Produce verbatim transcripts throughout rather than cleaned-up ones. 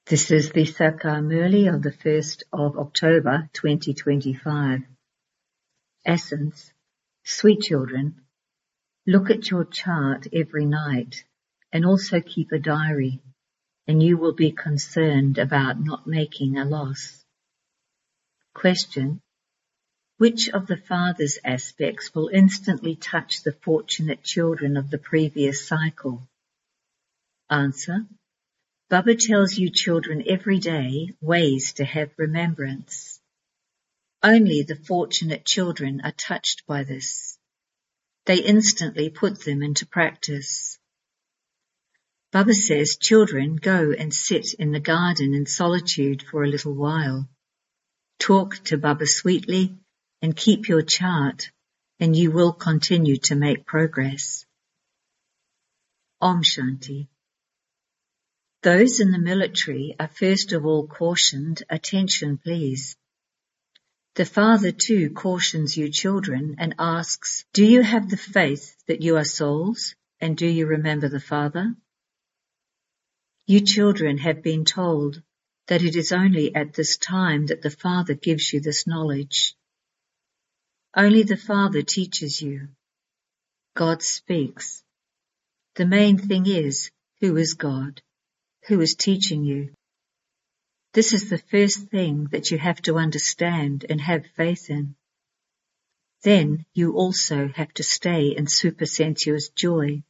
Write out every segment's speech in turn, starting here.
This is the Sakar Murli of the first of October twenty twenty-five. Essence. Sweet children, look at your chart every night and also keep a diary, and you will be concerned about not making a loss. Question. Which of the Father's aspects will instantly touch the fortunate children of the previous cycle? Answer. Baba tells you children every day ways to have remembrance. Only the fortunate children are touched by this. They instantly put them into practice. Baba says, children, go and sit in the garden in solitude for a little while. Talk to Baba sweetly and keep your chart, and you will continue to make progress. Om Shanti. Those in the military are first of all cautioned, attention please. The Father too cautions you children and asks, do you have the faith that you are souls, and do you remember the Father? You children have been told that it is only at this time that the Father gives you this knowledge. Only the Father teaches you. God speaks. The main thing is, who is God? Who is teaching you? This is the first thing that you have to understand and have faith in. Then you also have to stay in supersensuous joy.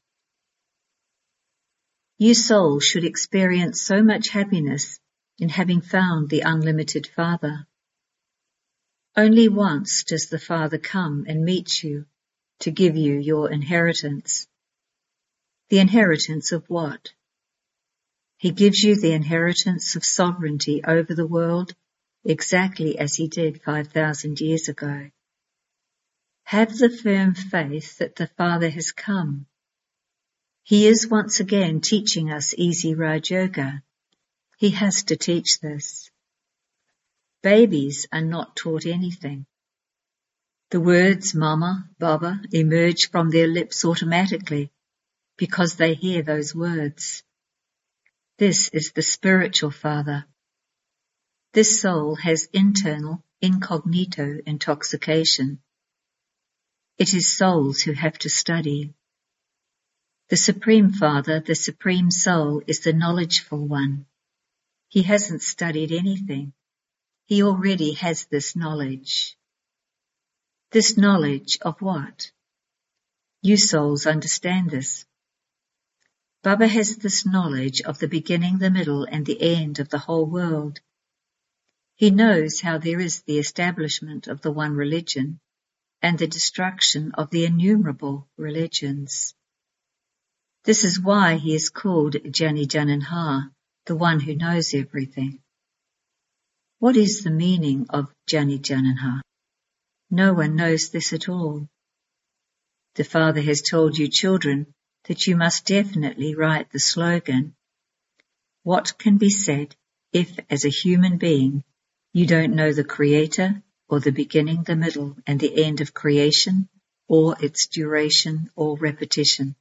You souls should experience so much happiness in having found the unlimited Father. Only once does the Father come and meet you to give you your inheritance. The inheritance of what? He gives you the inheritance of sovereignty over the world exactly as he did five thousand years ago. Have the firm faith that the Father has come. He is once again teaching us easy Raj Yoga. He has to teach this. Babies are not taught anything. The words Mama, Baba emerge from their lips automatically because they hear those words. This is the spiritual Father. This soul has internal incognito intoxication. It is souls who have to study. The Supreme Father, the Supreme Soul, is the knowledgeful one. He hasn't studied anything. He already has this knowledge. This knowledge of what? You souls understand this. Baba has this knowledge of the beginning, the middle, and the end of the whole world. He knows how there is the establishment of the one religion and the destruction of the innumerable religions. This is why he is called Jani Jananha, the one who knows everything. What is the meaning of Jani Jananha? No one knows this at all. The Father has told you children that you must definitely write the slogan, what can be said if, as a human being, you don't know the Creator or the beginning, the middle, and the end of creation, or its duration or repetition?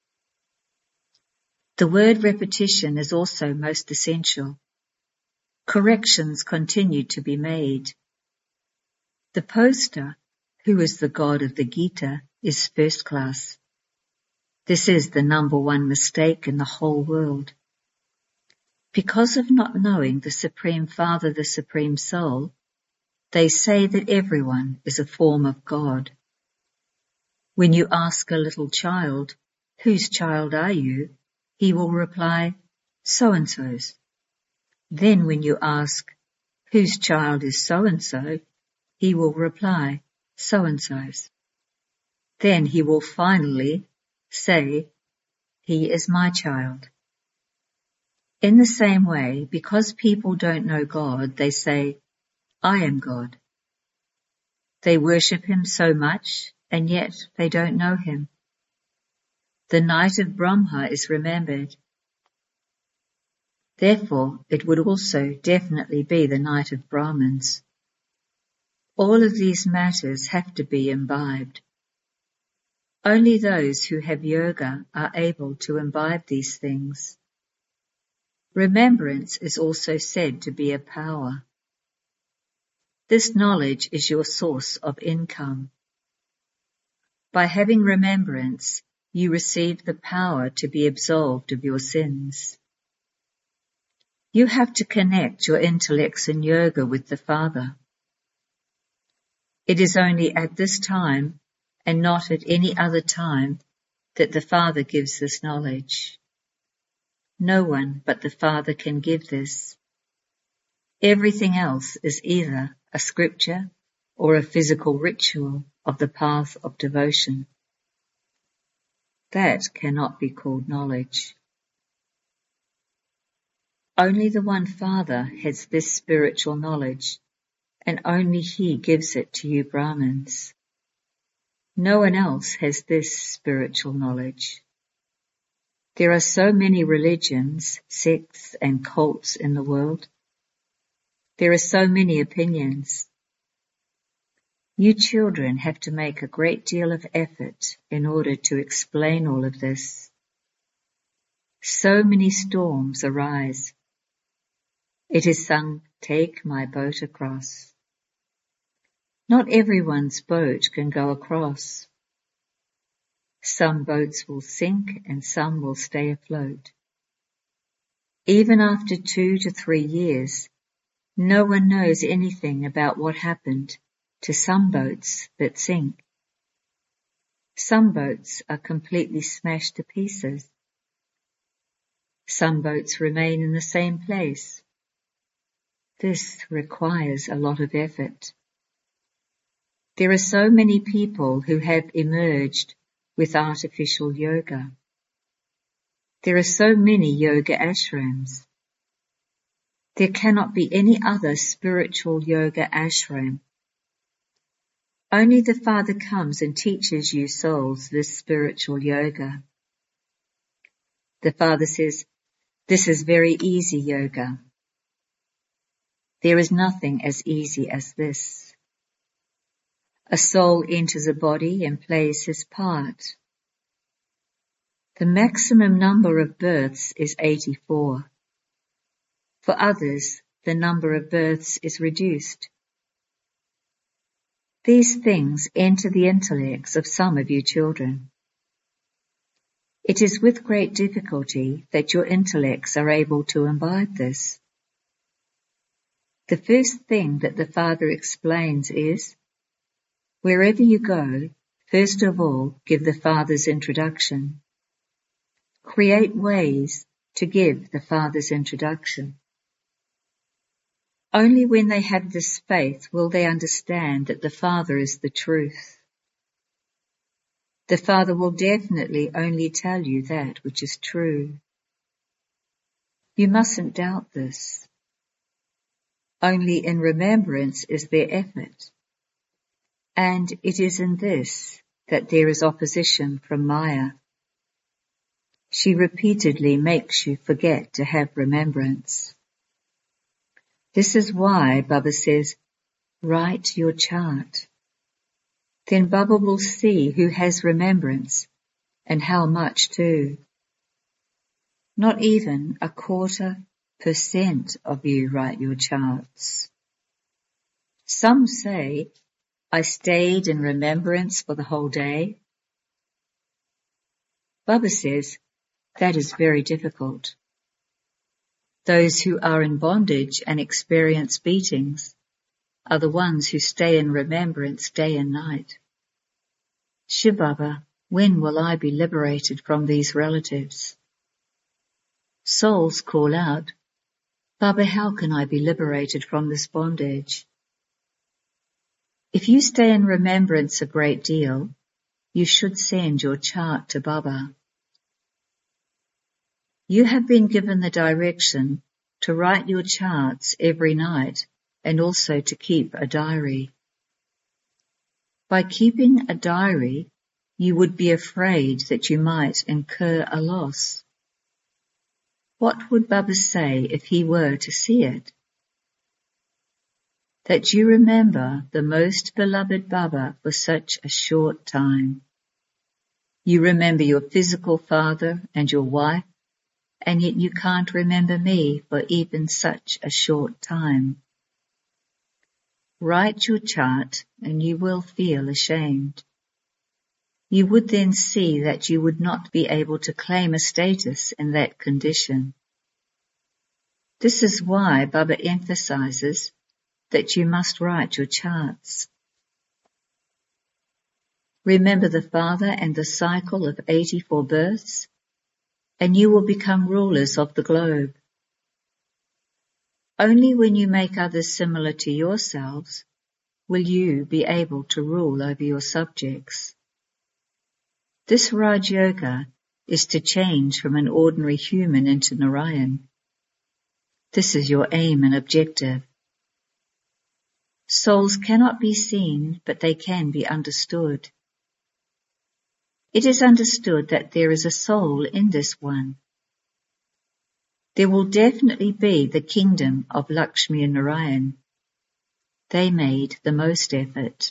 The word repetition is also most essential. Corrections continue to be made. The poster, who is the God of the Gita, is first class. This is the number one mistake in the whole world. Because of not knowing the Supreme Father, the Supreme Soul, they say that everyone is a form of God. When you ask a little child, whose child are you? He will reply, so-and-so's. Then when you ask, whose child is so-and-so? He will reply, so-and-so's. Then he will finally say, he is my child. In the same way, because people don't know God, they say, I am God. They worship him so much, and yet they don't know him. The night of Brahma is remembered. Therefore, it would also definitely be the night of Brahmins. All of these matters have to be imbibed. Only those who have yoga are able to imbibe these things. Remembrance is also said to be a power. This knowledge is your source of income. By having remembrance, you receive the power to be absolved of your sins. You have to connect your intellects in yoga with the Father. It is only at this time, and not at any other time, that the Father gives this knowledge. No one but the Father can give this. Everything else is either a scripture or a physical ritual of the path of devotion. That cannot be called knowledge. Only the one Father has this spiritual knowledge, and only He gives it to you Brahmins. No one else has this spiritual knowledge. There are so many religions, sects and cults in the world. There are so many opinions. You children have to make a great deal of effort in order to explain all of this. So many storms arise. It is sung, "Take my boat across." Not everyone's boat can go across. Some boats will sink and some will stay afloat. Even after two to three years, no one knows anything about what happened to some boats that sink. Some boats are completely smashed to pieces. Some boats remain in the same place. This requires a lot of effort. There are so many people who have emerged with artificial yoga. There are so many yoga ashrams. There cannot be any other spiritual yoga ashram. Only the Father comes and teaches you souls this spiritual yoga. The Father says, "This is very easy yoga." There is nothing as easy as this. A soul enters a body and plays his part. The maximum number of births is eighty-four. For others, the number of births is reduced. These things enter the intellects of some of you children. It is with great difficulty that your intellects are able to imbibe this. The first thing that the Father explains is, wherever you go, first of all, give the Father's introduction. Create ways to give the Father's introduction. Only when they have this faith will they understand that the Father is the truth. The Father will definitely only tell you that which is true. You mustn't doubt this. Only in remembrance is there effort. And it is in this that there is opposition from Maya. She repeatedly makes you forget to have remembrance. This is why Baba says, write your chart. Then Baba will see who has remembrance and how much too. Not even a quarter percent of you write your charts. Some say, I stayed in remembrance for the whole day. Baba says, that is very difficult. Those who are in bondage and experience beatings are the ones who stay in remembrance day and night. Shiv Baba, when will I be liberated from these relatives? Souls call out, Baba, how can I be liberated from this bondage? If you stay in remembrance a great deal, you should send your chart to Baba. You have been given the direction to write your charts every night and also to keep a diary. By keeping a diary, you would be afraid that you might incur a loss. What would Baba say if he were to see it? That you remember the most beloved Baba for such a short time. You remember your physical father and your wife and yet you can't remember me for even such a short time. Write your chart and you will feel ashamed. You would then see that you would not be able to claim a status in that condition. This is why Baba emphasizes that you must write your charts. Remember the Father and the cycle of eighty-four births, and you will become rulers of the globe. Only when you make others similar to yourselves will you be able to rule over your subjects. This Raj Yoga is to change from an ordinary human into Narayan. This is your aim and objective. Souls cannot be seen, but they can be understood. It is understood that there is a soul in this one. There will definitely be the kingdom of Lakshmi and Narayan. They made the most effort.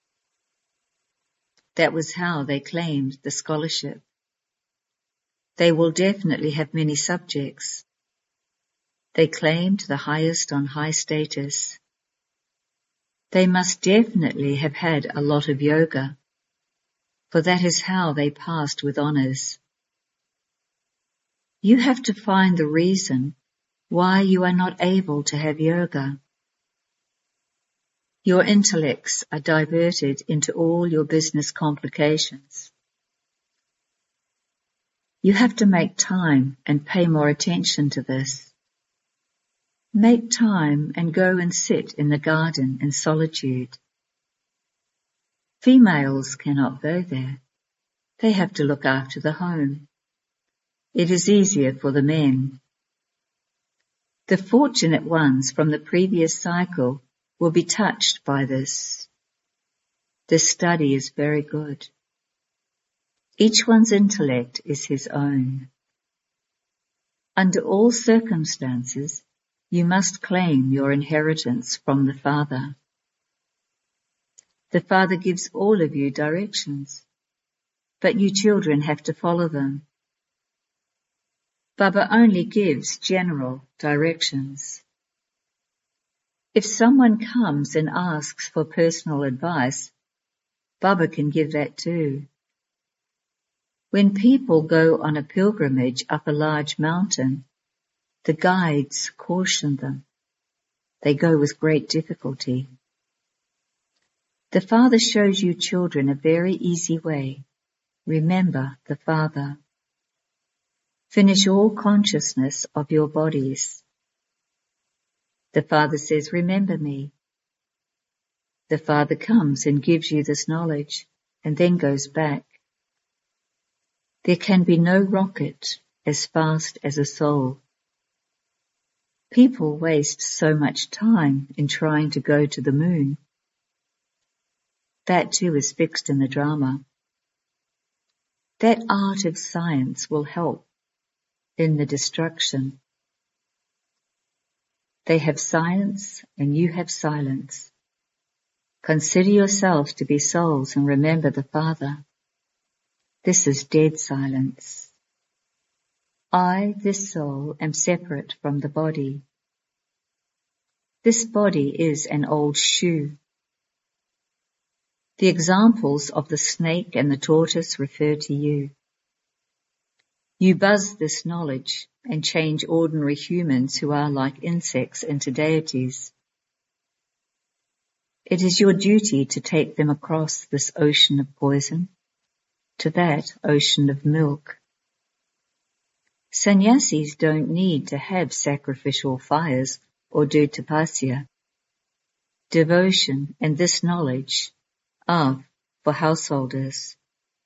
That was how they claimed the scholarship. They will definitely have many subjects. They claimed the highest on high status. They must definitely have had a lot of yoga, for that is how they passed with honours. You have to find the reason why you are not able to have yoga. Your intellects are diverted into all your business complications. You have to make time and pay more attention to this. Make time and go and sit in the garden in solitude. Females cannot go there. They have to look after the home. It is easier for the men. The fortunate ones from the previous cycle will be touched by this. This study is very good. Each one's intellect is his own. Under all circumstances, you must claim your inheritance from the Father. The Father gives all of you directions, but you children have to follow them. Baba only gives general directions. If someone comes and asks for personal advice, Baba can give that too. When people go on a pilgrimage up a large mountain, the guides caution them. They go with great difficulty. The Father shows you children a very easy way. Remember the Father. Finish all consciousness of your bodies. The Father says, remember me. The Father comes and gives you this knowledge and then goes back. There can be no rocket as fast as a soul. People waste so much time in trying to go to the moon. That too is fixed in the drama. That art of science will help in the destruction. They have science and you have silence. Consider yourselves to be souls and remember the Father. This is dead silence. I, this soul, am separate from the body. This body is an old shoe. The examples of the snake and the tortoise refer to you. You buzz this knowledge and change ordinary humans who are like insects into deities. It is your duty to take them across this ocean of poison to that ocean of milk. Sannyasis don't need to have sacrificial fires or do tapasya. Devotion and this knowledge are for householders.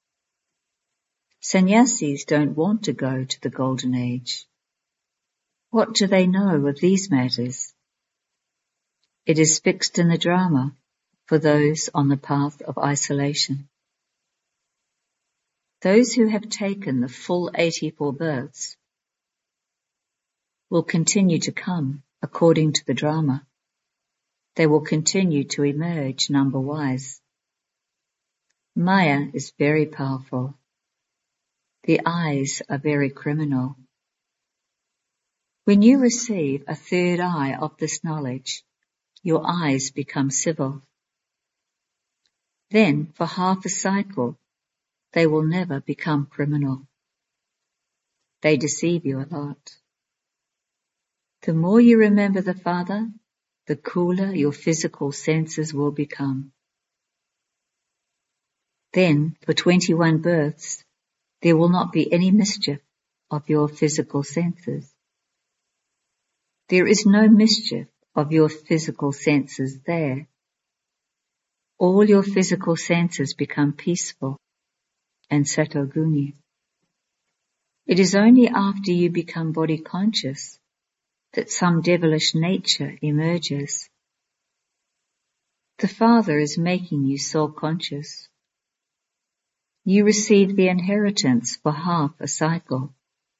Sannyasis don't want to go to the golden age. What do they know of these matters? It is fixed in the drama for those on the path of isolation. Those who have taken the full eighty-four births will continue to come according to the drama. They will continue to emerge number-wise. Maya is very powerful. The eyes are very criminal. When you receive a third eye of this knowledge, your eyes become civil. Then, for half a cycle, they will never become criminal. They deceive you a lot. The more you remember the Father, the cooler your physical senses will become. Then, for twenty-one births, there will not be any mischief of your physical senses. There is no mischief of your physical senses there. All your physical senses become peaceful and satoguni. It is only after you become body conscious that some devilish nature emerges. The Father is making you soul conscious. You receive the inheritance for half a cycle.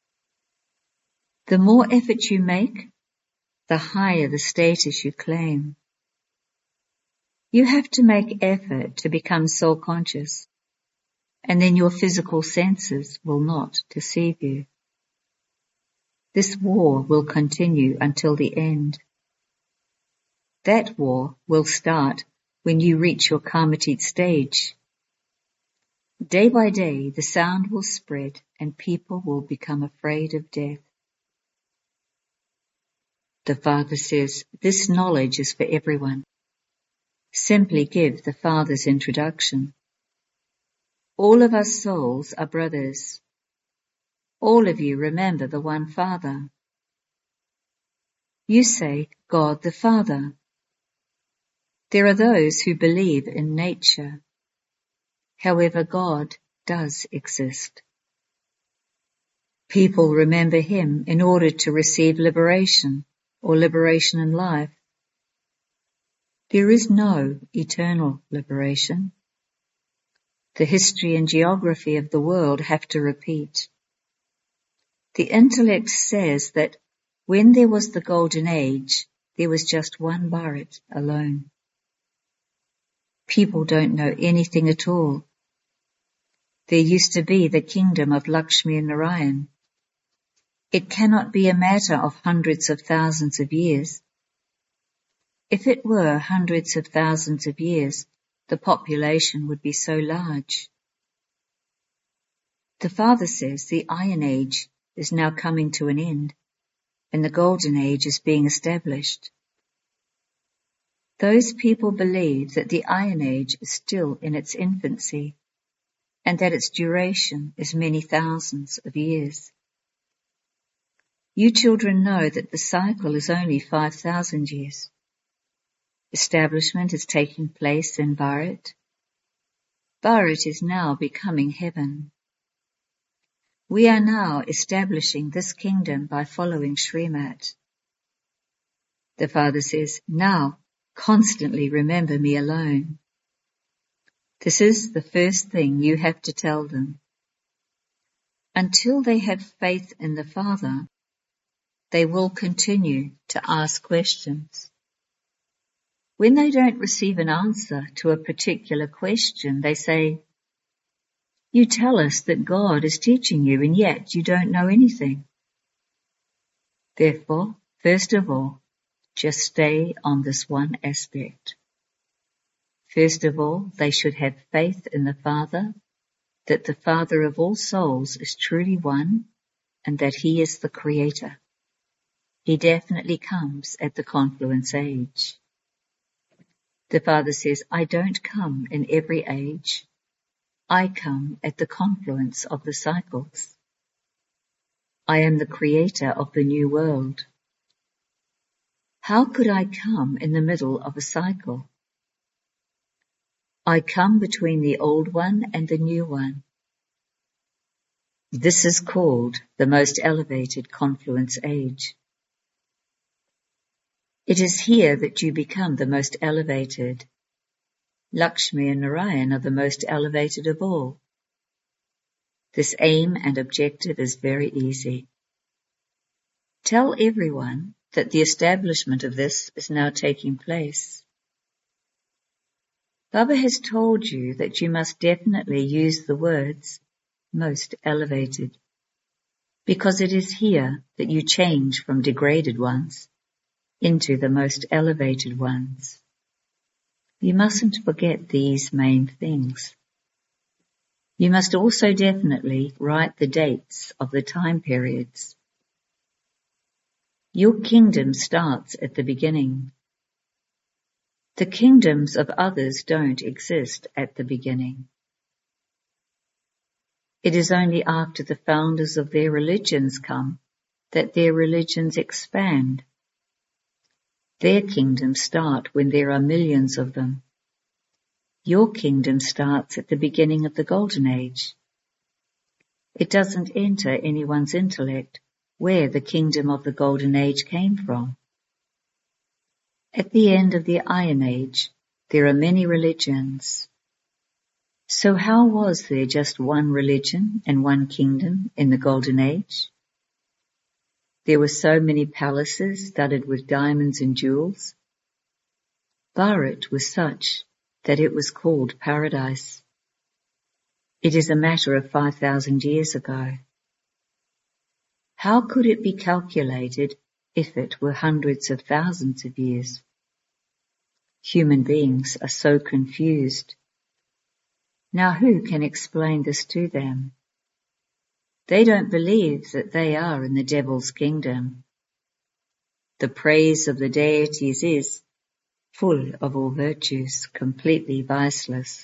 The more effort you make, the higher the status you claim. You have to make effort to become soul conscious, and then your physical senses will not deceive you. This war will continue until the end. That war will start when you reach your Karmatit stage. Day by day, the sound will spread and people will become afraid of death. The Father says, this knowledge is for everyone. Simply give the Father's introduction. All of us souls are brothers. All of you remember the one Father. You say, God the Father. There are those who believe in nature. However, God does exist. People remember Him in order to receive liberation or liberation in life. There is no eternal liberation. The history and geography of the world have to repeat. The intellect says that when there was the golden age, there was just one Bharat alone. People don't know anything at all. There used to be the kingdom of Lakshmi and Narayan. It cannot be a matter of hundreds of thousands of years. If it were hundreds of thousands of years, the population would be so large. The Father says the Iron Age is now coming to an end, and the Golden Age is being established. Those people believe that the Iron Age is still in its infancy, and that its duration is many thousands of years. You children know that the cycle is only five thousand years. Establishment is taking place in Bharat. Bharat is now becoming heaven. We are now establishing this kingdom by following Srimat. The Father says, now constantly remember me alone. This is the first thing you have to tell them. Until they have faith in the Father, they will continue to ask questions. When they don't receive an answer to a particular question, they say, you tell us that God is teaching you and yet you don't know anything. Therefore, first of all, just stay on this one aspect. First of all, they should have faith in the Father, that the Father of all souls is truly one, and that He is the Creator. He definitely comes at the confluence age. The Father says, I don't come in every age. I come at the confluence of the cycles. I am the Creator of the new world. How could I come in the middle of a cycle? I come between the old one and the new one. This is called the most elevated confluence age. It is here that you become the most elevated. Lakshmi and Narayan are the most elevated of all. This aim and objective is very easy. Tell everyone that the establishment of this is now taking place. Baba has told you that you must definitely use the words most elevated. because it is here that you change from degraded ones into the most elevated ones. You mustn't forget these main things. You must also definitely write the dates of the time periods. Your kingdom starts at the beginning. The kingdoms of others don't exist at the beginning. It is only after the founders of their religions come that their religions expand. Their kingdoms start when there are millions of them. Your kingdom starts at the beginning of the Golden Age. It doesn't enter anyone's intellect where the kingdom of the Golden Age came from. At the end of the Iron Age, there are many religions. So how was there just one religion and one kingdom in the Golden Age? There were so many palaces studded with diamonds and jewels. Bharat was such that it was called paradise. It is a matter of five thousand years ago. How could it be calculated if it were hundreds of thousands of years? Human beings are so confused. Now who can explain this to them? They don't believe that they are in the devil's kingdom. The praise of the deities is full of all virtues, completely viceless.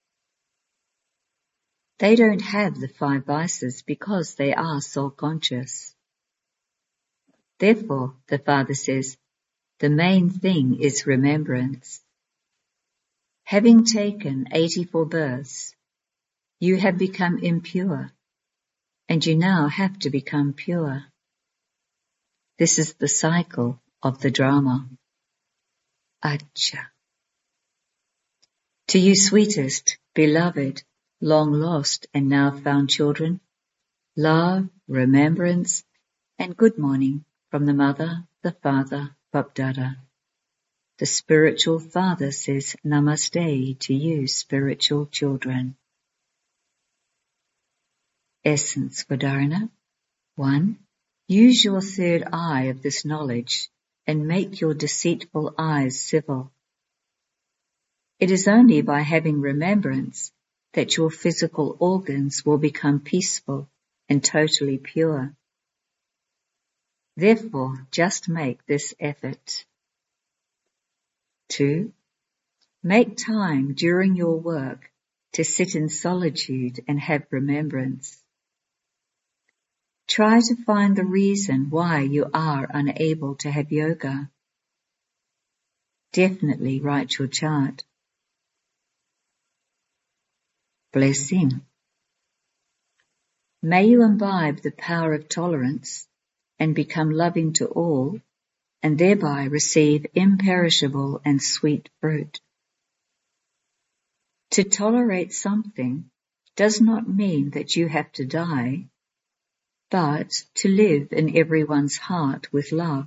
They don't have the five vices because they are soul-conscious. Therefore, the Father says, the main thing is remembrance. Having taken eighty-four births, you have become impure, and you now have to become pure. This is the cycle of the drama. Acha. To you sweetest, beloved, long lost and now found children, love, remembrance, and good morning from the Mother, the Father, Bapdada. The spiritual Father says Namaste to you spiritual children. Essence for Dharana. One. Use your third eye of this knowledge and make your deceitful eyes civil. It is only by having remembrance that your physical organs will become peaceful and totally pure. Therefore, just make this effort. Two. Make time during your work to sit in solitude and have remembrance. Try to find the reason why you are unable to have yoga. Definitely write your chart. Blessing. May you imbibe the power of tolerance and become loving to all, and thereby receive imperishable and sweet fruit. To tolerate something does not mean that you have to die, but to live in everyone's heart with love.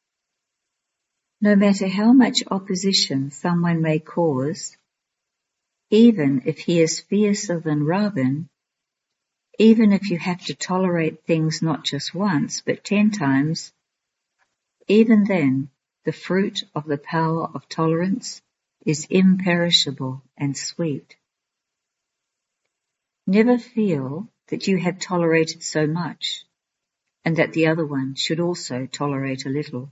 No matter how much opposition someone may cause, even if he is fiercer than Ravan, even if you have to tolerate things not just once but ten times, even then the fruit of the power of tolerance is imperishable and sweet. Never feel that you have tolerated so much and that the other one should also tolerate a little.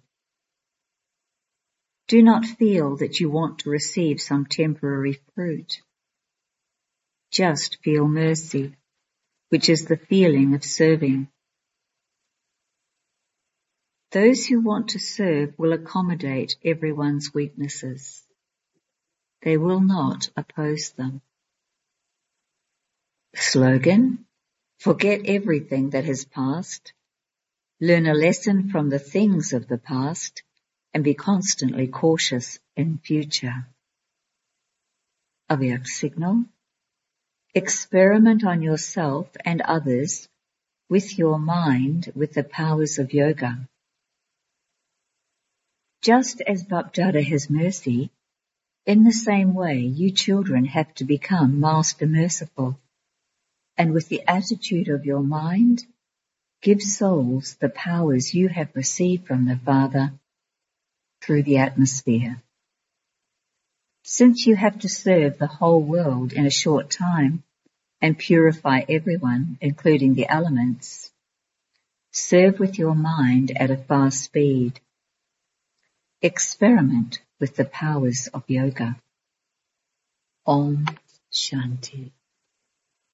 Do not feel that you want to receive some temporary fruit. Just feel mercy, which is the feeling of serving. Those who want to serve will accommodate everyone's weaknesses. They will not oppose them. Slogan: forget everything that has passed, learn a lesson from the things of the past, and be constantly cautious in future. Avyak signal: experiment on yourself and others with your mind with the powers of yoga. Just as Bapdada has mercy, in the same way you children have to become master merciful, and with the attitude of your mind, Give souls the powers you have received from the Father through the atmosphere. Since you have to serve the whole world in a short time and purify everyone, including the elements, serve with your mind at a fast speed. Experiment with the powers of yoga. Om Shanti.